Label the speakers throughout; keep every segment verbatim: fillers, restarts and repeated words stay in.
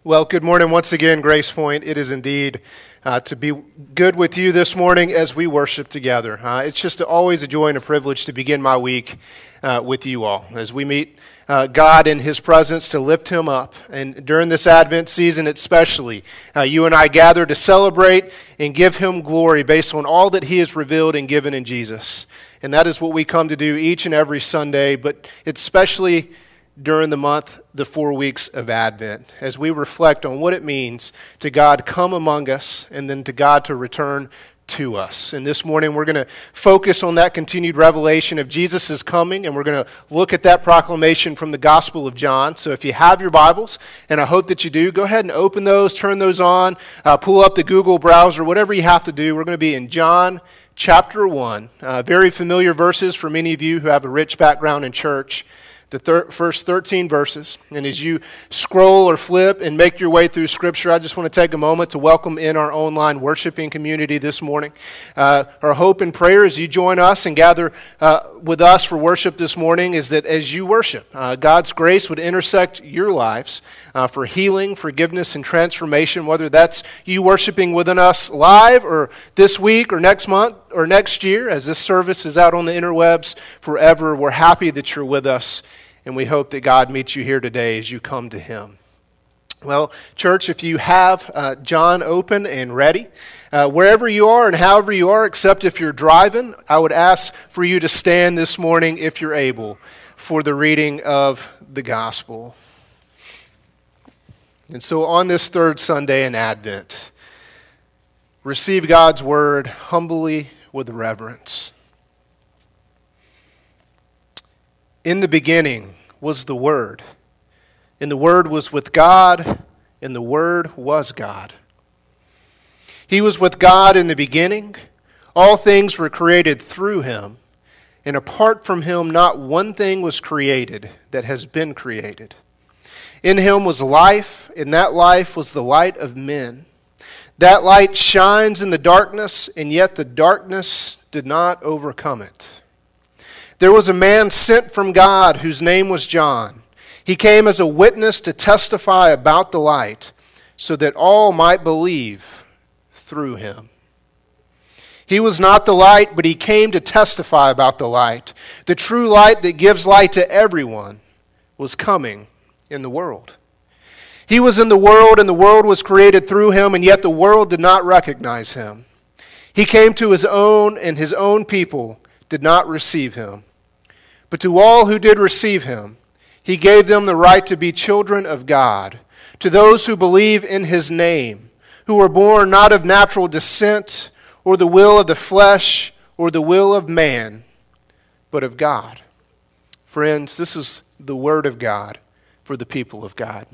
Speaker 1: Well, good morning once again, Grace Point. It is indeed uh, to be good with you this morning as we worship together. Uh, it's just always a joy and a privilege to begin my week uh, with you all as we meet uh, God in His presence to lift Him up. And during this Advent season especially, uh, you and I gather to celebrate and give Him glory based on all that He has revealed and given in Jesus. And that is what we come to do each and every Sunday, but it's especially during the month, the four weeks of Advent, as we reflect on what it means to God come among us and then to God to return to us. And this morning we're going to focus on that continued revelation of Jesus' coming, and we're going to look at that proclamation from the Gospel of John. So if you have your Bibles, and I hope that you do, go ahead and open those, turn those on, uh, pull up the Google browser, whatever you have to do. We're going to be in John chapter one. Uh, very familiar verses for many of you who have a rich background in church. The thir- first thirteen verses. And as you scroll or flip and make your way through Scripture, I just want to take a moment to welcome in our online worshiping community this morning. Uh, our hope and prayer as you join us and gather uh, with us for worship this morning is that as you worship, uh, God's grace would intersect your lives uh, for healing, forgiveness, and transformation, whether that's you worshiping within us live or this week or next month or next year as this service is out on the interwebs forever. We're happy that you're with us. And we hope that God meets you here today as you come to Him. Well, church, if you have uh, John open and ready, uh, wherever you are and however you are, except if you're driving, I would ask for you to stand this morning, if you're able, for the reading of the Gospel. And so on this third Sunday in Advent, receive God's Word humbly with reverence. In the beginning was the Word, and the Word was with God, and the Word was God. He was with God in the beginning. All things were created through Him, and apart from Him not one thing was created that has been created. In Him was life, and that life was the light of men. That light shines in the darkness, and yet the darkness did not overcome it. There was a man sent from God whose name was John. He came as a witness to testify about the light, so that all might believe through him. He was not the light, but he came to testify about the light. The true light that gives light to everyone was coming in the world. He was in the world, and the world was created through him, and yet the world did not recognize him. He came to his own, and his own people did not receive him. But to all who did receive him, he gave them the right to be children of God, to those who believe in his name, who were born not of natural descent, or the will of the flesh, or the will of man, but of God. Friends, this is the word of God for the people of God.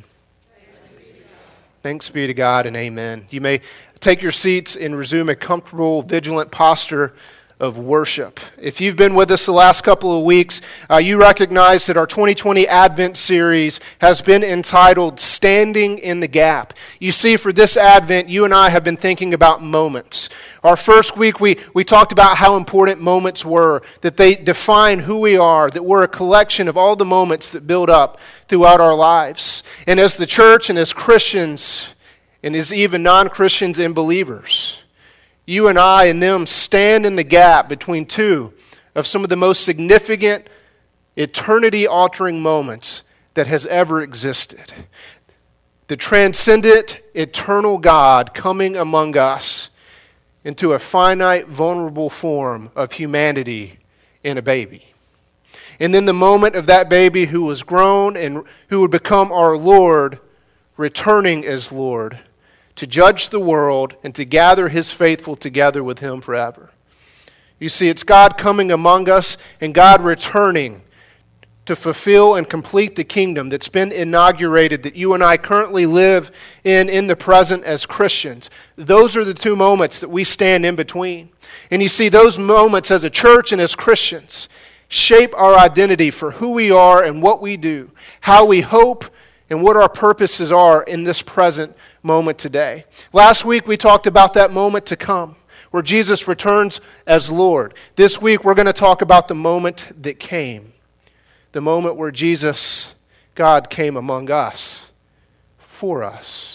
Speaker 1: Thanks be to God and amen. You may take your seats and resume a comfortable, vigilant posture of worship. If you've been with us the last couple of weeks, uh, you recognize that our twenty twenty Advent series has been entitled Standing in the Gap. You see, for this Advent, you and I have been thinking about moments. Our first week, we, we talked about how important moments were, that they define who we are, that we're a collection of all the moments that build up throughout our lives. And as the church and as Christians, and as even non-Christians and believers, you and I and them stand in the gap between two of some of the most significant, eternity-altering moments that has ever existed. The transcendent, eternal God coming among us into a finite, vulnerable form of humanity in a baby. And then the moment of that baby who was grown and who would become our Lord, returning as Lord, to judge the world and to gather his faithful together with him forever. You see, it's God coming among us and God returning to fulfill and complete the kingdom that's been inaugurated, that you and I currently live in in the present as Christians. Those are the two moments that we stand in between. And you see, those moments as a church and as Christians shape our identity for who we are and what we do, how we hope, and what our purposes are in this present moment today. Last week we talked about that moment to come, where Jesus returns as Lord. This week we're going to talk about the moment that came, the moment where Jesus, God, came among us for us.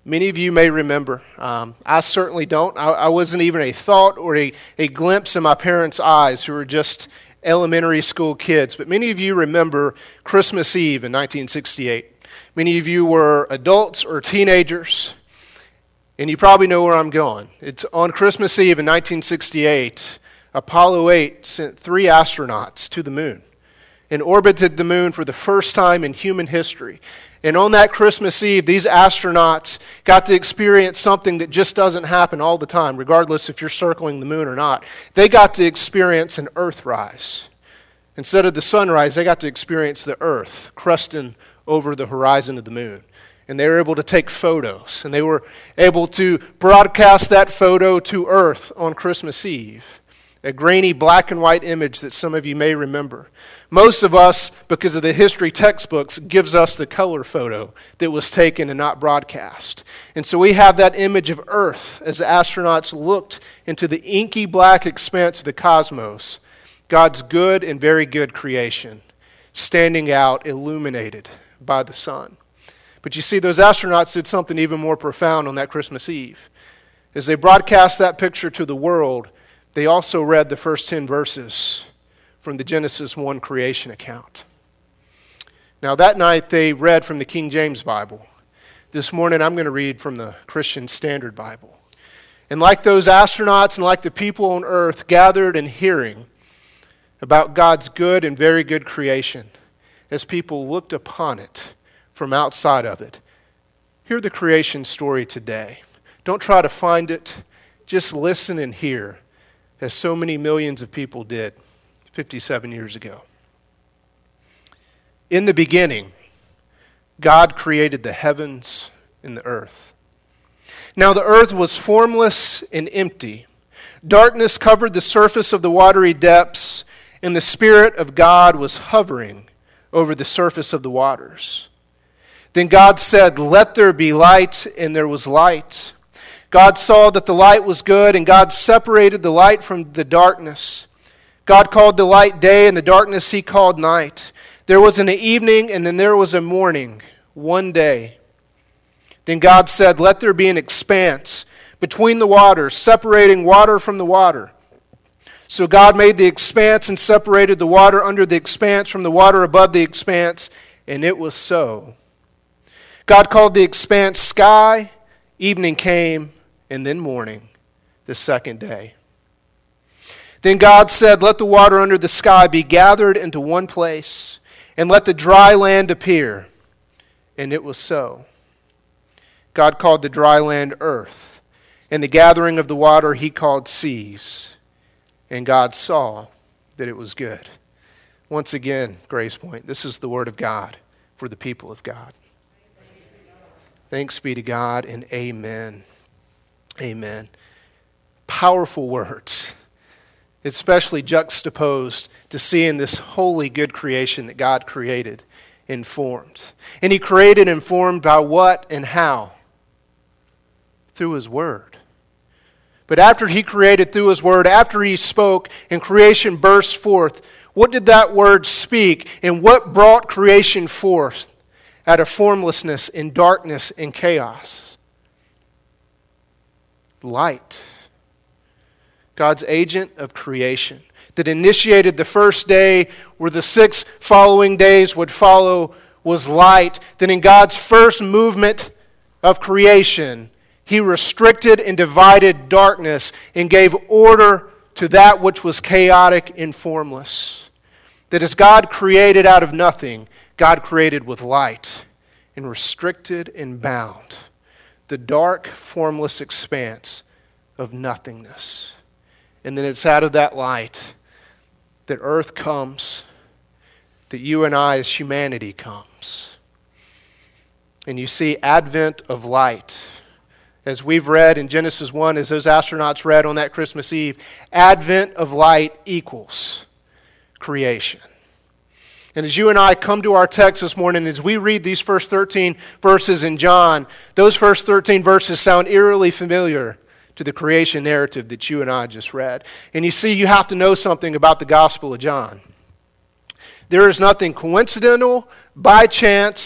Speaker 1: Many of you may remember. Um, I certainly don't. I, I wasn't even a thought or a, a glimpse in my parents' eyes, who were just elementary school kids. But many of you remember Christmas Eve in nineteen sixty-eight. Many of you were adults or teenagers, and you probably know where I'm going. It's on Christmas Eve in nineteen sixty-eight, Apollo eight sent three astronauts to the moon and orbited the moon for the first time in human history. And on that Christmas Eve, these astronauts got to experience something that just doesn't happen all the time, regardless if you're circling the moon or not. They got to experience an Earthrise. Instead of the sunrise, they got to experience the Earth cresting over the horizon of the moon. And they were able to take photos, and they were able to broadcast that photo to Earth on Christmas Eve. A grainy black and white image that some of you may remember. Most of us, because of the history textbooks, gives us the color photo that was taken and not broadcast. And so we have that image of Earth as the astronauts looked into the inky black expanse of the cosmos, God's good and very good creation, standing out, illuminated by the sun. But you see, those astronauts did something even more profound on that Christmas Eve. As they broadcast that picture to the world, they also read the first ten verses from the Genesis one creation account. Now, that night they read from the King James Bible. This morning I'm going to read from the Christian Standard Bible. And like those astronauts and like the people on earth gathered and hearing about God's good and very good creation, as people looked upon it from outside of it, hear the creation story today. Don't try to find it. Just listen and hear, as so many millions of people did fifty-seven years ago. In the beginning, God created the heavens and the earth. Now the earth was formless and empty. Darkness covered the surface of the watery depths, and the Spirit of God was hovering over the surface of the waters. Then God said, "Let there be light," and there was light. God saw that the light was good, and God separated the light from the darkness. God called the light day, and the darkness he called night. There was an evening, and then there was a morning, one day. Then God said, "Let there be an expanse between the waters, separating water from the water." So God made the expanse and separated the water under the expanse from the water above the expanse, and it was so. God called the expanse sky. Evening came, and then morning, the second day. Then God said, "Let the water under the sky be gathered into one place, and let the dry land appear." And it was so. God called the dry land earth, and the gathering of the water he called seas. And God saw that it was good. Once again, Grace Point, this is the word of God for the people of God. Thanks be to God, and amen. Amen. Powerful words, especially juxtaposed to seeing this holy, good creation that God created and formed. And he created and formed by what and how? Through his word. But after he created through his word, after he spoke and creation burst forth, what did that word speak, and what brought creation forth out of formlessness and darkness and chaos? Light. God's agent of creation that initiated the first day, where the six following days would follow, was light. Then in God's first movement of creation, he restricted and divided darkness and gave order to that which was chaotic and formless. That as God created out of nothing, God created with light and restricted and bound the dark, formless expanse of nothingness. And then it's out of that light that earth comes, that you and I as humanity comes. And you see advent of light. As we've read in Genesis one, as those astronauts read on that Christmas Eve, advent of light equals creation. And as you and I come to our text this morning, as we read these first thirteen verses in John, those first thirteen verses sound eerily familiar to the creation narrative that you and I just read. And you see, you have to know something about the Gospel of John. There is nothing coincidental, by chance,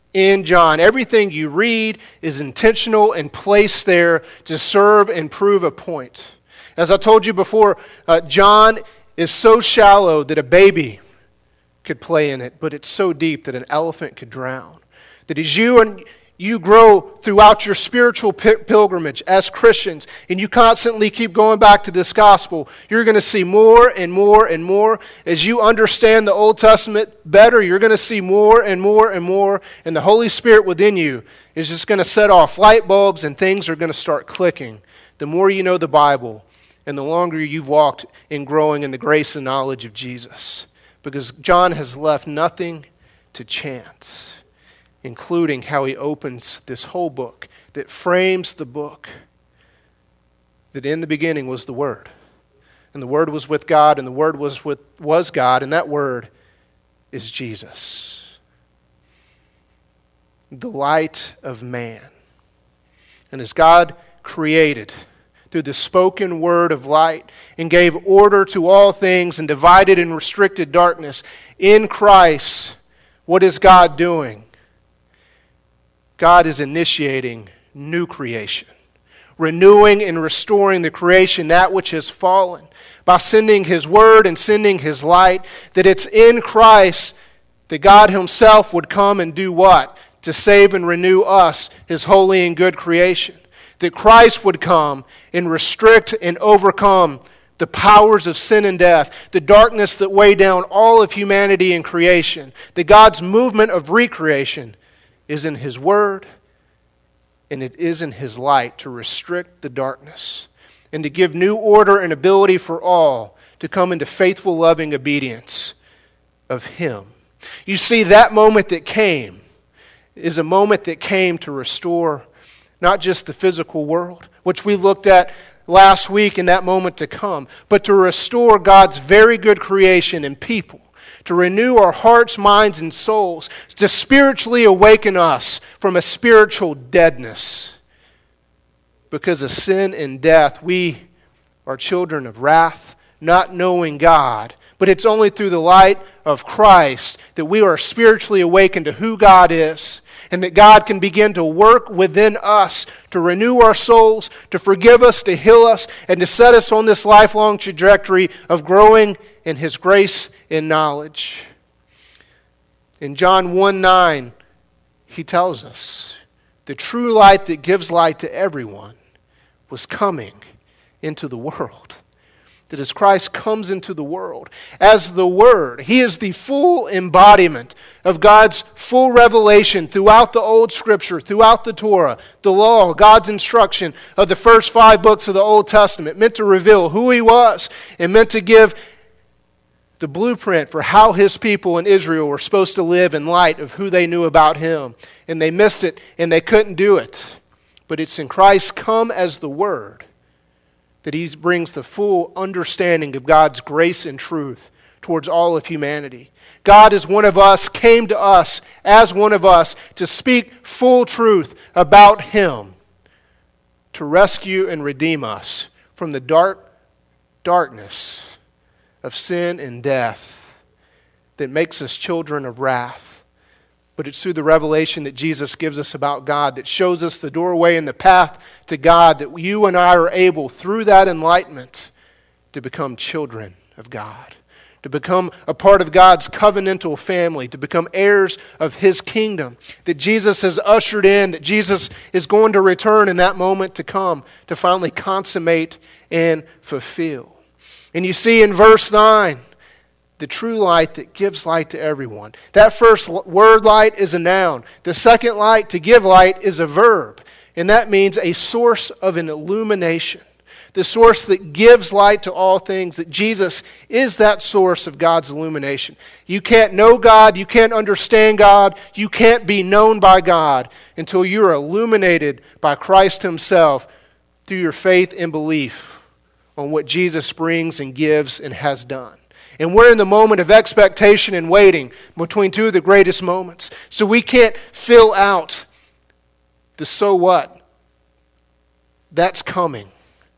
Speaker 1: in John. Everything you read is intentional and placed there to serve and prove a point. As I told you before, uh, John is so shallow that a baby could play in it, but it's so deep that an elephant could drown. That as you and you grow throughout your spiritual pilgrimage as Christians, and you constantly keep going back to this gospel, you're going to see more and more and more. As you understand the Old Testament better, you're going to see more and more and more, and the Holy Spirit within you is just going to set off light bulbs, and things are going to start clicking. The more you know the Bible, and the longer you've walked in growing in the grace and knowledge of Jesus. Because John has left nothing to chance, including how he opens this whole book, that frames the book, that in the beginning was the Word. And the Word was with God, and the Word was with was God, and that Word is Jesus. The light of man. And as God created through the spoken word of light and gave order to all things and divided and restricted darkness, in Christ, what is God doing? God is initiating new creation, renewing and restoring the creation, that which has fallen, by sending His Word and sending His light, that it's in Christ that God Himself would come and do what? To save and renew us, His holy and good creation. That Christ would come and restrict and overcome the powers of sin and death, the darkness that weigh down all of humanity and creation. That God's movement of recreation is in His Word, and it is in His light to restrict the darkness and to give new order and ability for all to come into faithful, loving obedience of Him. You see, that moment that came is a moment that came to restore not just the physical world, which we looked at last week in that moment to come, but to restore God's very good creation and people, to renew our hearts, minds, and souls, to spiritually awaken us from a spiritual deadness. Because of sin and death, we are children of wrath, not knowing God. But it's only through the light of Christ that we are spiritually awakened to who God is, and that God can begin to work within us to renew our souls, to forgive us, to heal us, and to set us on this lifelong trajectory of growing in His grace and knowledge. In John one nine, he tells us, the true light that gives light to everyone was coming into the world. That as Christ comes into the world, as the Word, He is the full embodiment of God's full revelation throughout the Old Scripture, throughout the Torah, the law, God's instruction of the first five books of the Old Testament, meant to reveal who He was and meant to give the blueprint for how His people in Israel were supposed to live in light of who they knew about Him. And they missed it and they couldn't do it. But it's in Christ come as the Word that He brings the full understanding of God's grace and truth towards all of humanity. God as one of us came to us as one of us to speak full truth about Him, to rescue and redeem us from the dark darkness of sin and death that makes us children of wrath. But it's through the revelation that Jesus gives us about God that shows us the doorway and the path to God, that you and I are able, through that enlightenment, to become children of God, to become a part of God's covenantal family, to become heirs of His kingdom, that Jesus has ushered in, that Jesus is going to return in that moment to come, to finally consummate and fulfill. And you see in verse nine, the true light that gives light to everyone. That first word, light, is a noun. The second light, to give light, is a verb. And that means a source of an illumination. The source that gives light to all things, that Jesus is that source of God's illumination. You can't know God, you can't understand God, you can't be known by God until you're illuminated by Christ Himself through your faith and belief on what Jesus brings and gives and has done. And we're in the moment of expectation and waiting between two of the greatest moments. So we can't fill out the so what. That's coming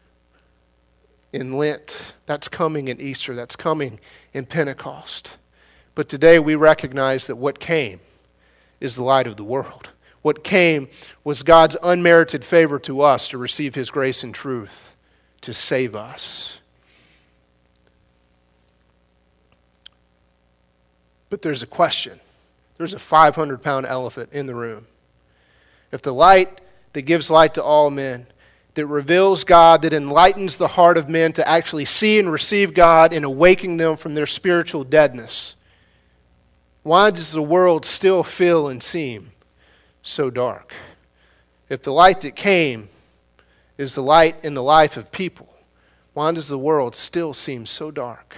Speaker 1: in Lent. That's coming in Easter. That's coming in Pentecost. But today we recognize that what came is the light of the world. What came was God's unmerited favor to us to receive his grace and truth to save us. But there's a question. There's a five hundred pound elephant in the room. If the light that gives light to all men, that reveals God, that enlightens the heart of men to actually see and receive God and awaken them from their spiritual deadness, why does the world still feel and seem so dark? If the light that came is the light in the life of people, why does the world still seem so dark?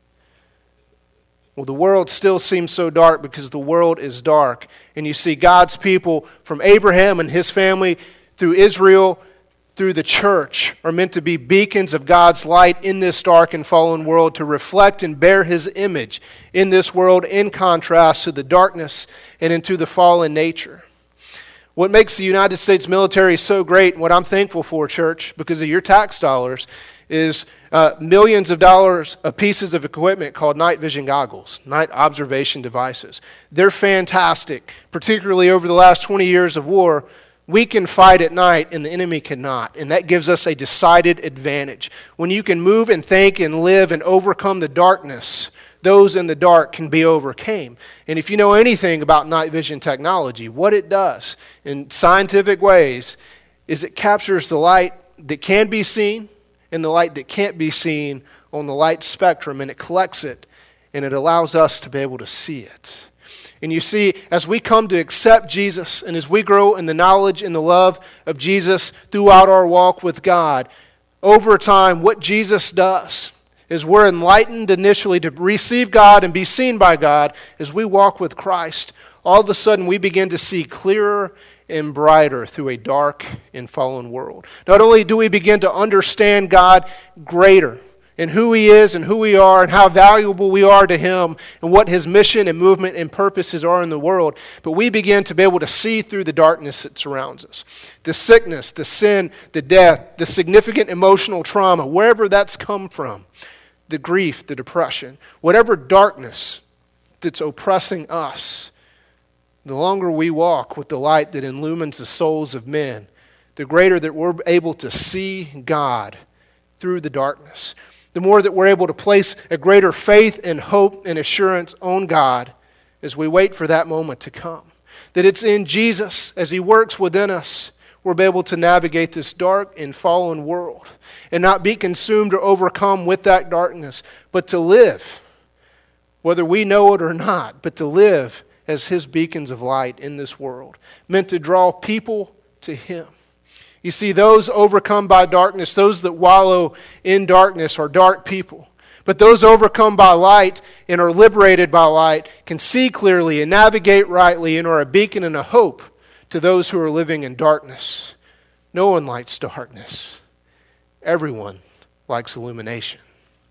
Speaker 1: Well, the world still seems so dark because the world is dark. And you see God's people from Abraham and his family through Israel, through the church, are meant to be beacons of God's light in this dark and fallen world, to reflect and bear his image in this world in contrast to the darkness and into the fallen nature. What makes the United States military so great, and what I'm thankful for, church, because of your tax dollars, is uh, millions of dollars of pieces of equipment called night vision goggles, night observation devices. They're fantastic, particularly over the last twenty years of war. We can fight at night and the enemy cannot, and that gives us a decided advantage. When you can move and think and live and overcome the darkness, those in the dark can be overcame. And if you know anything about night vision technology, what it does in scientific ways is it captures the light that can be seen and the light that can't be seen on the light spectrum, and it collects it, and it allows us to be able to see it. And you see, as we come to accept Jesus, and as we grow in the knowledge and the love of Jesus throughout our walk with God, over time, what Jesus does is we're enlightened initially to receive God and be seen by God. As we walk with Christ, all of a sudden we begin to see clearer and brighter through a dark and fallen world. Not only do we begin to understand God greater and who he is and who we are and how valuable we are to him and what his mission and movement and purposes are in the world, but we begin to be able to see through the darkness that surrounds us. The sickness, the sin, the death, the significant emotional trauma, wherever that's come from, the grief, the depression, whatever darkness that's oppressing us, the longer we walk with the light that illumines the souls of men, the greater that we're able to see God through the darkness. The more that we're able to place a greater faith and hope and assurance on God as we wait for that moment to come. That it's in Jesus, as he works within us, we'll be able to navigate this dark and fallen world and not be consumed or overcome with that darkness, but to live, whether we know it or not, but to live as his beacons of light in this world, meant to draw people to him. You see, those overcome by darkness, those that wallow in darkness are dark people. But those overcome by light and are liberated by light can see clearly and navigate rightly and are a beacon and a hope to those who are living in darkness. No one likes darkness. Everyone likes illumination.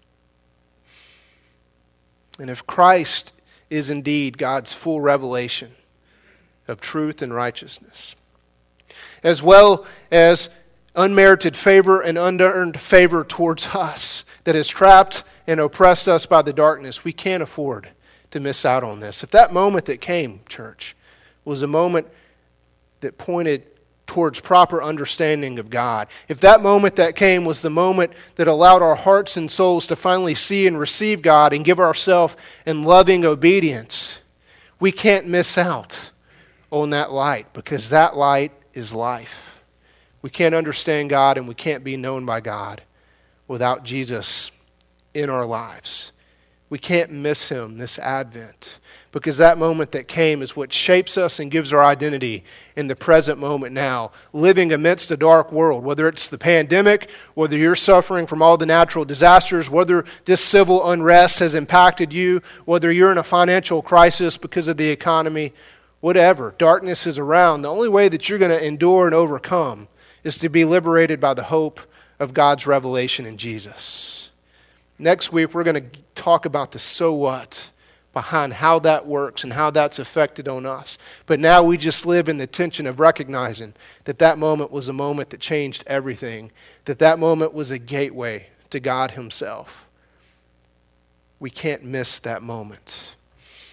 Speaker 1: And if Christ is indeed God's full revelation of truth and righteousness, as well as unmerited favor and unearned favor towards us that has trapped and oppressed us by the darkness, we can't afford to miss out on this. If that moment that came, church, was a moment that pointed towards proper understanding of God, if that moment that came was the moment that allowed our hearts and souls to finally see and receive God and give ourselves in loving obedience, we can't miss out on that light, because that light is life. We can't understand God and we can't be known by God without Jesus in our lives. We can't miss him this Advent, because that moment that came is what shapes us and gives our identity in the present moment now, living amidst a dark world, whether it's the pandemic, whether you're suffering from all the natural disasters, whether this civil unrest has impacted you, whether you're in a financial crisis because of the economy, whatever. Darkness is around. The only way that you're going to endure and overcome is to be liberated by the hope of God's revelation in Jesus. Next week, we're going to talk about the so what behind how that works and how that's affected on us. But now we just live in the tension of recognizing that that moment was a moment that changed everything, that that moment was a gateway to God himself. We can't miss that moment.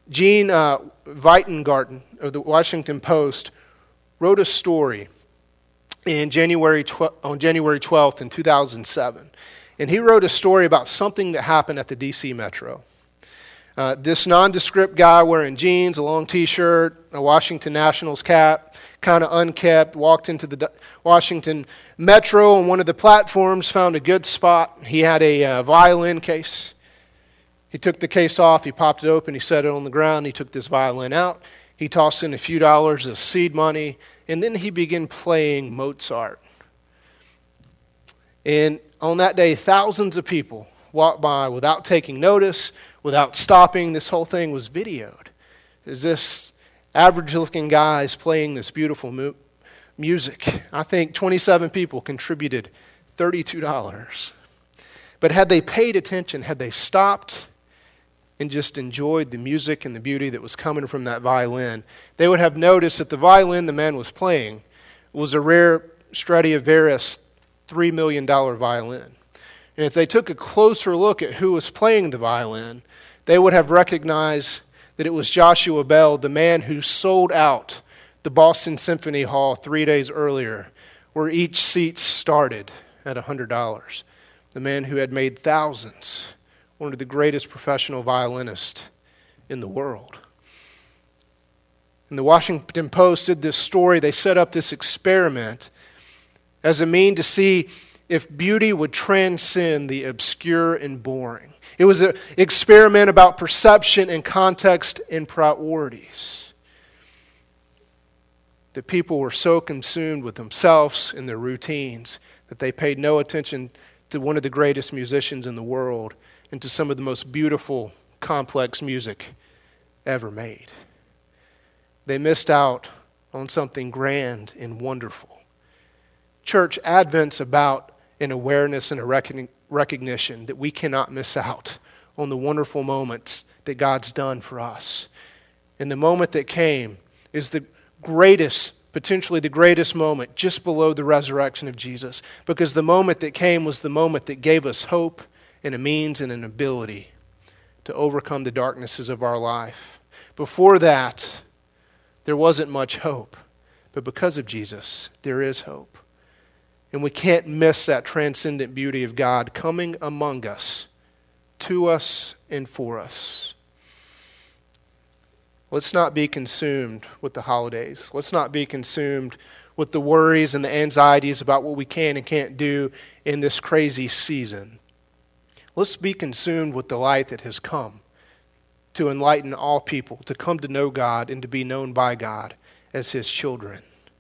Speaker 1: Gene uh, Weingarten of the Washington Post wrote a story in January tw- on January twelfth in two thousand seven. And he wrote a story about something that happened at the D C Metro. Uh, this nondescript guy wearing jeans, a long t-shirt, a Washington Nationals cap, kind of unkept, walked into the D- Washington Metro on one of the platforms, found a good spot. He had a uh, violin case. He took the case off, he popped it open, he set it on the ground, he took this violin out, he tossed in a few dollars as seed money, and then he began playing Mozart. And on that day, thousands of people walked by without taking notice, without stopping. This whole thing was videoed. As this average-looking guy is playing this beautiful mu- music. I think twenty-seven people contributed thirty-two dollars. But had they paid attention, had they stopped and just enjoyed the music and the beauty that was coming from that violin, they would have noticed that the violin the man was playing was a rare Stradivarius three million dollars violin. And if they took a closer look at who was playing the violin, they would have recognized that it was Joshua Bell, the man who sold out the Boston Symphony Hall three days earlier, where each seat started at one hundred dollars. The man who had made thousands, one of the greatest professional violinists in the world. And the Washington Post did this story. They set up this experiment as a mean to see if beauty would transcend the obscure and boring. It was an experiment about perception and context and priorities. The people were so consumed with themselves and their routines that they paid no attention to one of the greatest musicians in the world and to some of the most beautiful, complex music ever made. They missed out on something grand and wonderful. Church, Advent's about an awareness and a recogni- recognition that we cannot miss out on the wonderful moments that God's done for us. And the moment that came is the greatest, potentially the greatest moment just below the resurrection of Jesus, because the moment that came was the moment that gave us hope and a means and an ability to overcome the darknesses of our life. Before that, there wasn't much hope, but because of Jesus, there is hope. And we can't miss that transcendent beauty of God coming among us, to us and for us. Let's not be consumed with the holidays. Let's not be consumed with the worries and the anxieties about what we can and can't do in this crazy season. Let's be consumed with the light that has come to enlighten all people, to come to know God and to be known by God as His children.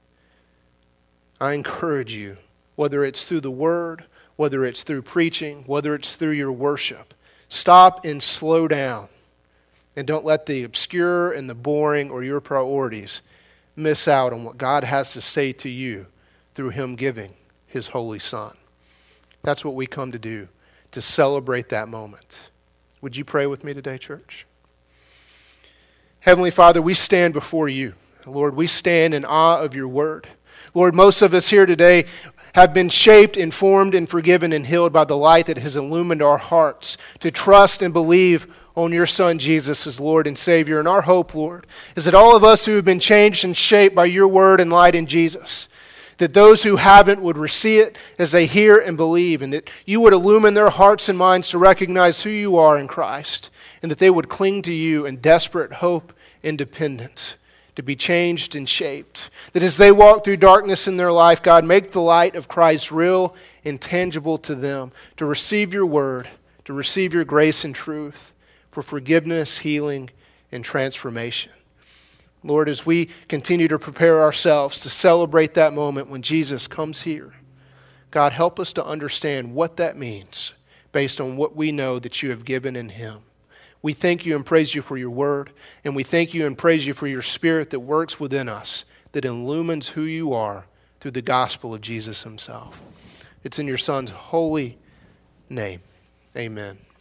Speaker 1: I encourage you, whether it's through the Word, whether it's through preaching, whether it's through your worship, stop and slow down. And don't let the obscure and the boring or your priorities miss out on what God has to say to you through Him giving His Holy Son. That's what we come to do, to celebrate that moment. Would you pray with me today, church? Heavenly Father, we stand before you. Lord, we stand in awe of your word. Lord, most of us here today have been shaped, informed, and forgiven and healed by the light that has illumined our hearts to trust and believe on your Son Jesus as Lord and Savior. And our hope, Lord, is that all of us who have been changed and shaped by your word and light in Jesus, that those who haven't would receive it as they hear and believe, and that you would illumine their hearts and minds to recognize who you are in Christ, and that they would cling to you in desperate hope and dependence to be changed and shaped. That as they walk through darkness in their life, God, make the light of Christ real and tangible to them, to receive your word, to receive your grace and truth, for forgiveness, healing, and transformation. Lord, as we continue to prepare ourselves to celebrate that moment when Jesus comes here, God, help us to understand what that means based on what we know that you have given in Him. We thank you and praise you for your word, and we thank you and praise you for your Spirit that works within us, that illumines who you are through the gospel of Jesus Himself. It's in your Son's holy name. Amen.